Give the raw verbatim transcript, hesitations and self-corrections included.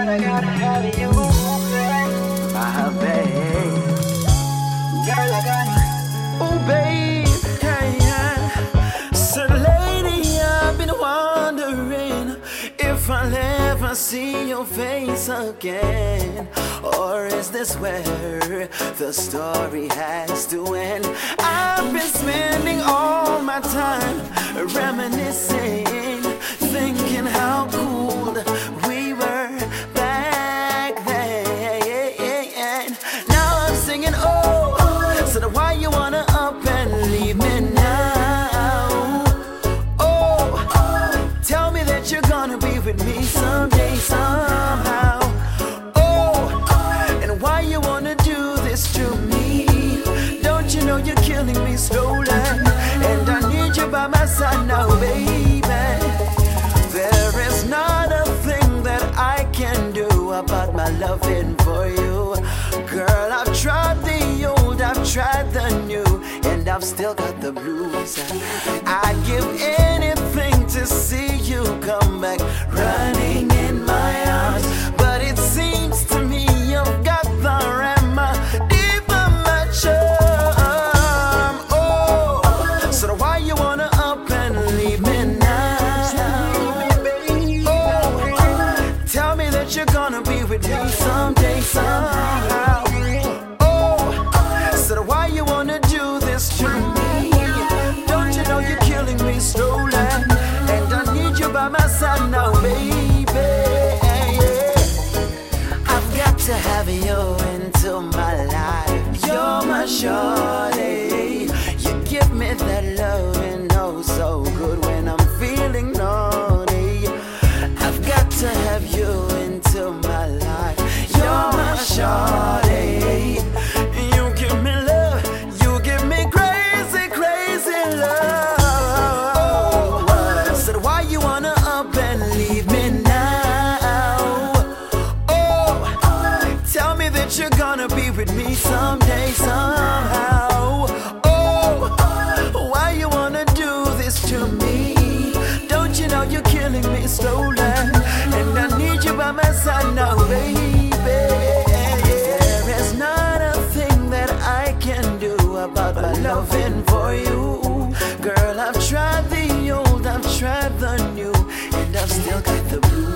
I gotta have you, My babe. girl, I gotta. Oh, babe. Yeah, yeah. So, lady, I've been wondering if I'll ever see your face again. Or is this where the story has to end? I've been spending all my time reminiscing, thinking how cool we were back then. Now I'm singing, oh, so then why you wanna up and leave me now? Oh, tell me that you're gonna be with me someday, somehow. Oh, and why you wanna do this to me? Don't you know you're killing me slowly? And I need you by my side now, baby. There is not a thing that I can do about my loving for you. Girl, I've tried the old, I've tried the new, and I've still got the blues. I'd give anything to see you come back running in my arms. But it seems to me you've got the remedy for my charm. Oh, so why you wanna up and leave me now? Oh, tell me that you're gonna be with me someday, somehow. Oh, so why you wanna do this to me? Don't you know you're killing me slowly? And I need you by my side now, baby. I've got to have you into my life. You're my shorty. You give me that love and oh so good when I'm feeling naughty. I've got to have you into my life. You're my shorty. You give me love. You give me crazy, crazy love. So why you wanna up and leave me now? Oh, tell me that you're gonna be with me someday, somehow. Oh, why you wanna do this to me? Don't you know you're killing me slowly? And I need you by my side now, baby. There is not a thing that I can do about my loving for you. Girl, I've tried the old, I've tried the new, and I've still got the blues.